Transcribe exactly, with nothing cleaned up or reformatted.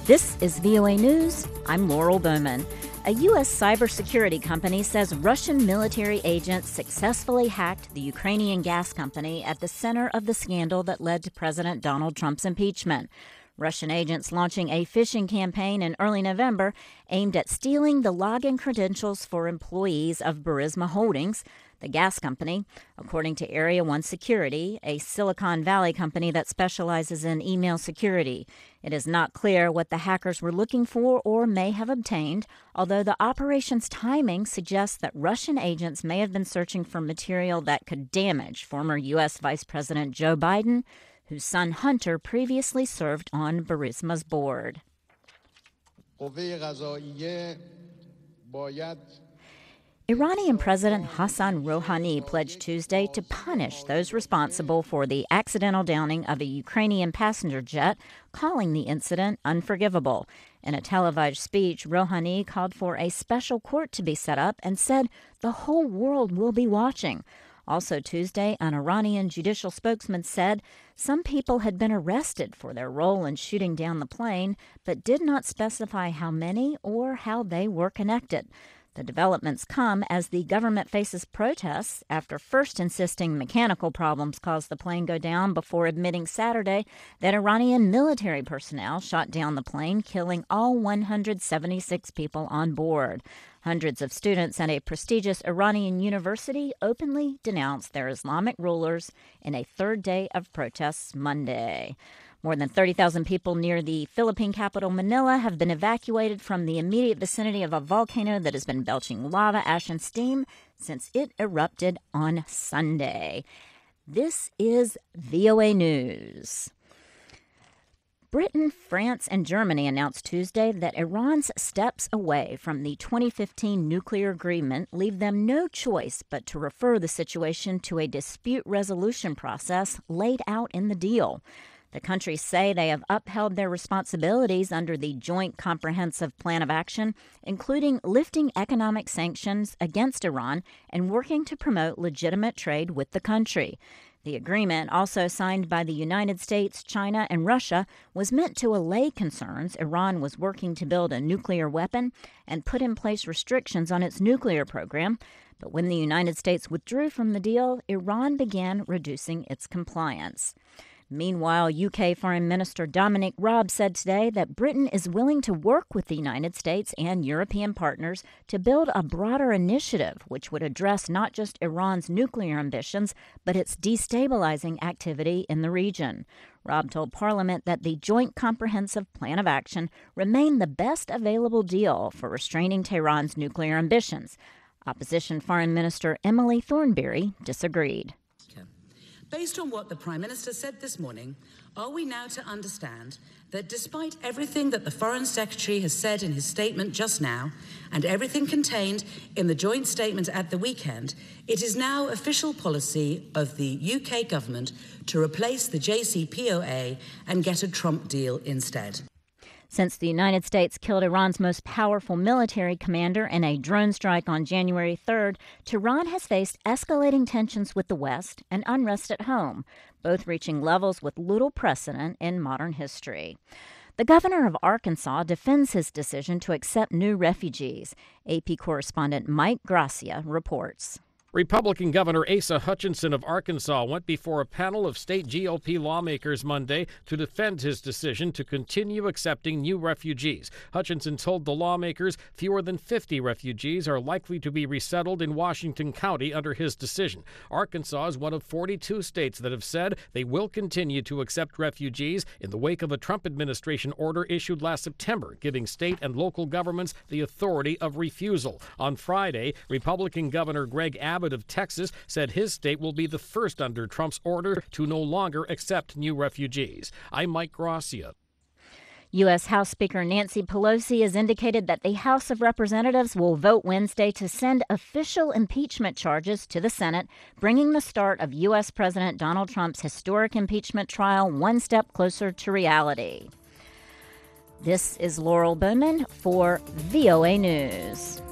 This is V O A News. I'm Laurel Bowman. A U S cybersecurity company says Russian military agents successfully hacked the Ukrainian gas company at the center of the scandal that led to President Donald Trump's impeachment. Russian agents launching a phishing campaign in early November aimed at stealing the login credentials for employees of Burisma Holdings, the gas company, according to Area One Security, a Silicon Valley company that specializes in email security. It is not clear what the hackers were looking for or may have obtained, although the operation's timing suggests that Russian agents may have been searching for material that could damage former U S Vice President Joe Biden, whose son Hunter previously served on Burisma's board. Iranian President Hassan Rouhani pledged Tuesday to punish those responsible for the accidental downing of a Ukrainian passenger jet, calling the incident unforgivable. In a televised speech, Rouhani called for a special court to be set up and said the whole world will be watching. Also Tuesday, an Iranian judicial spokesman said some people had been arrested for their role in shooting down the plane, but did not specify how many or how they were connected. The developments come as the government faces protests after first insisting mechanical problems caused the plane go down before admitting Saturday that Iranian military personnel shot down the plane, killing all one hundred seventy-six people on board. Hundreds of students at a prestigious Iranian university openly denounced their Islamic rulers in a third day of protests Monday. More than thirty thousand people near the Philippine capital, Manila, have been evacuated from the immediate vicinity of a volcano that has been belching lava, ash, and steam since it erupted on Sunday. This is V O A News. Britain, France, and Germany announced Tuesday that Iran's steps away from the twenty fifteen nuclear agreement leave them no choice but to refer the situation to a dispute resolution process laid out in the deal. The countries say they have upheld their responsibilities under the Joint Comprehensive Plan of Action, including lifting economic sanctions against Iran and working to promote legitimate trade with the country. The agreement, also signed by the United States, China, and Russia, was meant to allay concerns Iran was working to build a nuclear weapon and put in place restrictions on its nuclear program. But when the United States withdrew from the deal, Iran began reducing its compliance. Meanwhile, U K Foreign Minister Dominic Raab said today that Britain is willing to work with the United States and European partners to build a broader initiative which would address not just Iran's nuclear ambitions, but its destabilizing activity in the region. Raab told Parliament that the Joint Comprehensive Plan of Action remained the best available deal for restraining Tehran's nuclear ambitions. Opposition Foreign Minister Emily Thornberry disagreed. Based on what the Prime Minister said this morning, are we now to understand that despite everything that the Foreign Secretary has said in his statement just now, and everything contained in the joint statement at the weekend, it is now official policy of the U K government to replace the J C P O A and get a Trump deal instead? Since the United States killed Iran's most powerful military commander in a drone strike on January third, Tehran has faced escalating tensions with the West and unrest at home, both reaching levels with little precedent in modern history. The governor of Arkansas defends his decision to accept new refugees. A P correspondent Mike Gracia reports. Republican Governor Asa Hutchinson of Arkansas went before a panel of state G O P lawmakers Monday to defend his decision to continue accepting new refugees. Hutchinson told the lawmakers fewer than fifty refugees are likely to be resettled in Washington County under his decision. Arkansas is one of forty-two states that have said they will continue to accept refugees in the wake of a Trump administration order issued last September, giving state and local governments the authority of refusal. On Friday, Republican Governor Greg Abbott of Texas said his state will be the first under Trump's order to no longer accept new refugees. I'm Mike Gracia. U S House Speaker Nancy Pelosi has indicated that the House of Representatives will vote Wednesday to send official impeachment charges to the Senate, bringing the start of U S President Donald Trump's historic impeachment trial one step closer to reality. This is Laurel Bowman for V O A News.